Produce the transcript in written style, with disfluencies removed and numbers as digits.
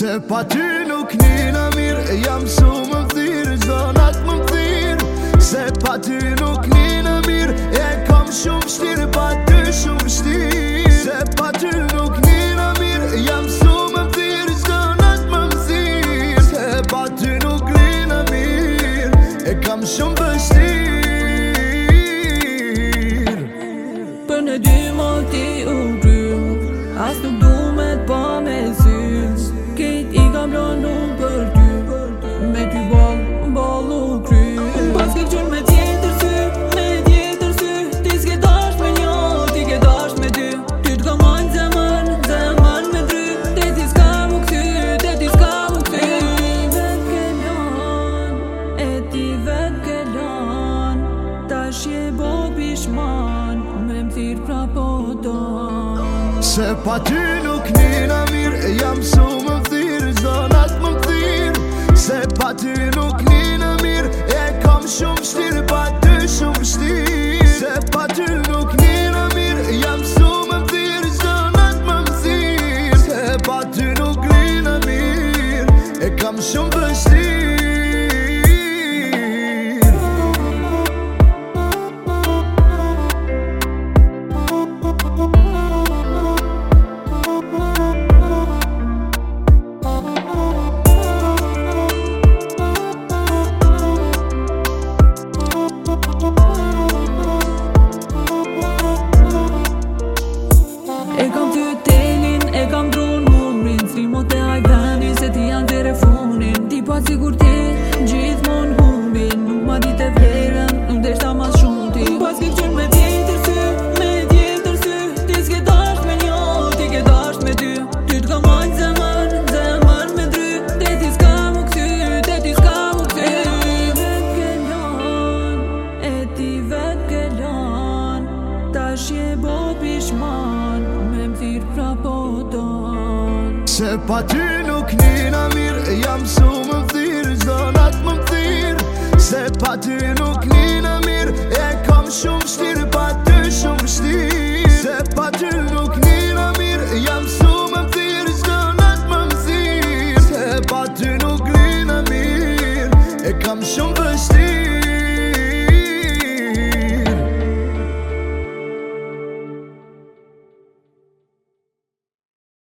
Se pa ty nuk nina mirë, jam su më thirë, gjdo natë më thirë. Se pa ty nuk nina mirë, e kam shumë shtirë, pa ty shumë shtirë. Se pa ty nuk nina mirë, jam su më thirë, gjdo natë më thirë. Se pa ty nuk nina mirë, e kam shumë vështirë. Për në dy moti u krymë, as nuk du me t'pa me synë. Kejt i kam lënë unë për ty, me ty ball u krymë. Pas ke qënë me tjetër sy, ti s'ke dash me një, ti ke dash me dy. Ty t'ka majnë zemën me dry, te ti s'ka mu këty. E ti vet ke lan, tash je bo pishman, me m'thirë pra po don. Se pa ty nuk nina mirë, jam su më thirë, gjdo natë më thirë. Se pa ty nuk nina mirë, e kam shumë shtirë, pa ty shumë shtirë. Se pa ty nuk nina mirë, jam su më thirë, gjdo natë më thirë. Se pa ty nuk nina mirë, e kam shumë vështirë. E kam ty telin, e kam dron mumrin, s'rimot e ajveni, se ti janë telefonin. Ti pa sigur ti, gjithmon humbin, nuk ma dit e vlerën, nuk deshta mas shumë ti. Pas ke qënë me tjetër sy, ti s'ke dash me një, ti ke dash me dy. Ty t'ka majnë zemën me dry, te ti s'ka mu këty. E ti vet ke lan, tash je bo pishman, me m'thirë pra po don. Se pa ty nuk nina